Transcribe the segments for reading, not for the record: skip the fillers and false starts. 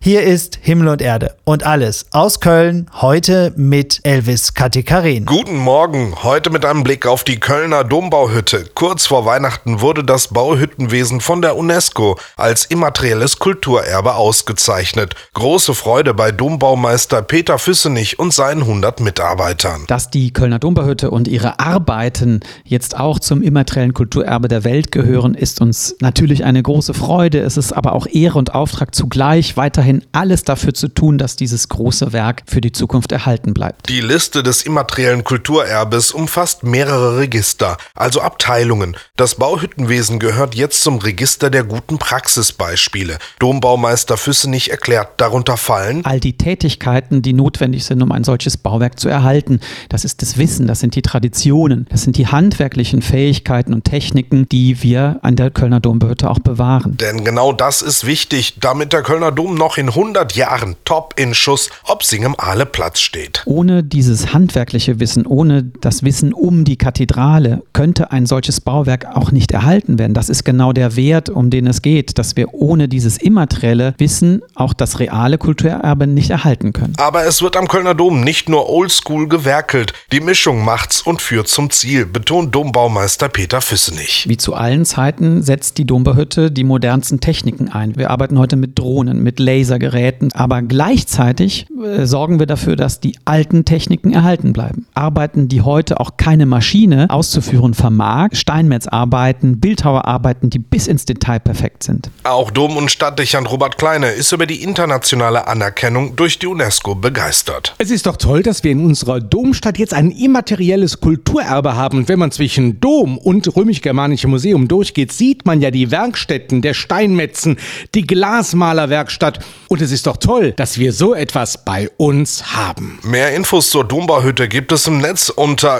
Hier ist Himmel und Erde und alles aus Köln, heute mit Elvis Katikarin. Guten Morgen, heute mit einem Blick auf die Kölner Dombauhütte. Kurz vor Weihnachten wurde das Bauhüttenwesen von der UNESCO als immaterielles Kulturerbe ausgezeichnet. Große Freude bei Dombaumeister Peter Füssenich und seinen 100 Mitarbeitern. Dass die Kölner Dombauhütte und ihre Arbeiten jetzt auch zum immateriellen Kulturerbe der Welt gehören, ist uns natürlich eine große Freude. Es ist aber auch Ehre und Auftrag zugleich, weiterhin alles dafür zu tun, dass dieses große Werk für die Zukunft erhalten bleibt. Die Liste des immateriellen Kulturerbes umfasst mehrere Register, also Abteilungen. Das Bauhüttenwesen gehört jetzt zum Register der guten Praxisbeispiele. Dombaumeister Füssenich erklärt, darunter fallen all die Tätigkeiten, die notwendig sind, um ein solches Bauwerk zu erhalten. Das ist das Wissen, das sind die Traditionen, das sind die handwerklichen Fähigkeiten und Techniken, die wir an der Kölner Dombauhütte auch bewahren. Denn genau das ist wichtig, damit der Kölner Dom noch in 100 Jahren top in Schuss ob Singem-Ahle Platz steht. Ohne dieses handwerkliche Wissen, ohne das Wissen um die Kathedrale, könnte ein solches Bauwerk auch nicht erhalten werden. Das ist genau der Wert, um den es geht, dass wir ohne dieses immaterielle Wissen auch das reale Kulturerbe nicht erhalten können. Aber es wird am Kölner Dom nicht nur oldschool gewerkelt. Die Mischung macht's und führt zum Ziel, betont Dombaumeister Peter Füssenich. Wie zu allen Zeiten setzt die Dombauhütte die modernsten Techniken ein. Wir arbeiten heute mit Drohnen, mit Lasergeräten, aber gleichzeitig sorgen wir dafür, dass die alten Techniken erhalten bleiben. Arbeiten, die heute auch keine Maschine auszuführen vermag, Steinmetzarbeiten, Bildhauerarbeiten, die bis ins Detail perfekt sind. Auch Dom- und Stadtdechant Robert Kleine ist über die internationale Anerkennung durch die UNESCO begeistert. Es ist doch toll, dass wir in unserer Domstadt jetzt ein immaterielles Kulturerbe haben. Und wenn man zwischen Dom und Römisch-Germanische Museum durchgeht, sieht man ja die Werkstätten der Steinmetzen, die Glasmalerwerkstatt. Und es ist doch toll, dass wir so etwas bei uns haben. Mehr Infos zur Dombauhütte gibt es im Netz unter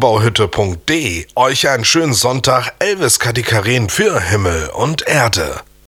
kölner-dombauhütte.de. Euch einen schönen Sonntag, Elvis Katikarin für Himmel und Erde.